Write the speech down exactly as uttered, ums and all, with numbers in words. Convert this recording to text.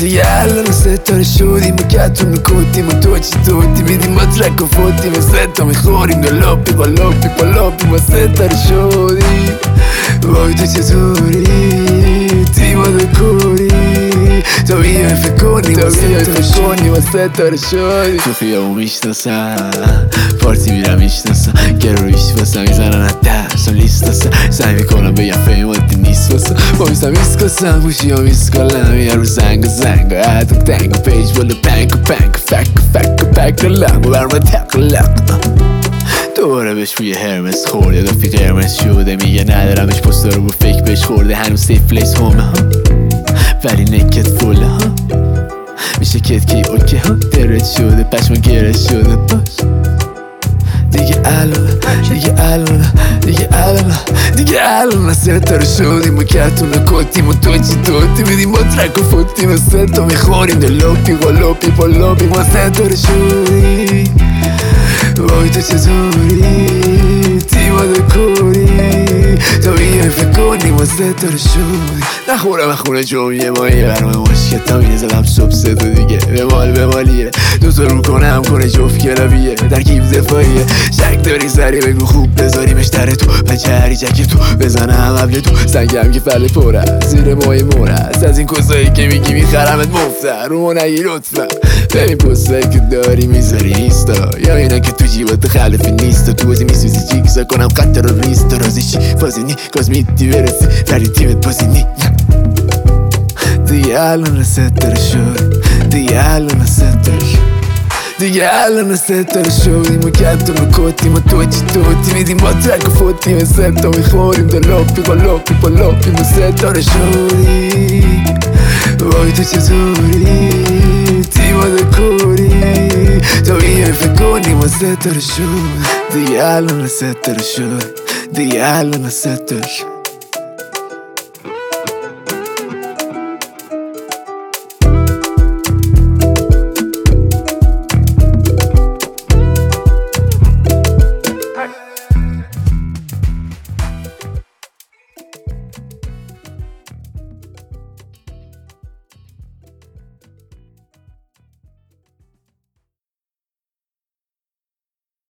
دیگه الان ستاره شدیم و کتون میکوتیم و تو چی توتی میدیم با ترک و فوتیم و ستا میخوریم دو لاپی با لاپی با لاپی ما ستاره شدیم. وای تو چطوری تیما دکوری تا بیایم فکر کنیم تا بیایم فکر کنیم و ستاره شدیم. تو خیابون میشناسم پارتی میرم میشناسم گرویش واسم میزنن از درسم لیستاسم سعی میکنم بگم فیماتی نیست واسم با میستم میسکاسم گوشی ها میسکالم یه رو زنگ و زنگ و عدم تنگ و پیج بالا پنگ و پنگ و فک و فک و پک و لنگ و برمه تق و لق دوباره بهش روی هرمس خورده دافی قرمز شده میگه ندارمش پستا رو با فکر بهش خورده هنوز سیف پلیس همه ها ولی نکت فوله ها میشه کت کی اوکی ها درد شده پشما گرد شده باش دیگه الان دیگه الان دیگه الان دیگه الان ستاره شدیم و کتون و کتیم و تو چی توتی میدیم با ترک و فوتیم و ستا میخوریم دو لاپی با لاپی با لاپی ما ستاره شدیم. وای تو چطوری تیما دکوری تا بیایم فکر کنیم و ستاره شدیم. نخورم اخونه جمعیه مایه برمه مشکت تا مینه زدم صبح سه تو دیگه به مال به مالیه دوتا رو کنم کنه جفت کلابیه ترکیب دفاعیه شک داری سری بگو خوب بذاریمش در تو پنچه جک تو بزنم قبل تو سنگم که فله پره زیر مای مورست از این کسایی که میگی میخرمت مفته رو ما نگی لطفا ببین پستایی که داری میذاری نیستا یا اینا که تو جیبات خلفی نیستا تو بازی میسوزی جیکسا کنم قطر رو ریستا رازی چی بازی نی گاز میدی برسی ولی تیمت بازی نی دیگه الان ستاره شد دیگه الان ستاره شد دیگه الان ستاره شدیم و کتون و کتیم و تو چی توتی میدیم با ترک و فوتیم و ستا میخوریم دو لاپی با لاپی با لاپی ما ستاره شدیم. وای تو چطوری تیما دکوری تا بیایم فکر کنیم و ستاره شد دیگه الان ستاره شد دیگه الان ستاره شد.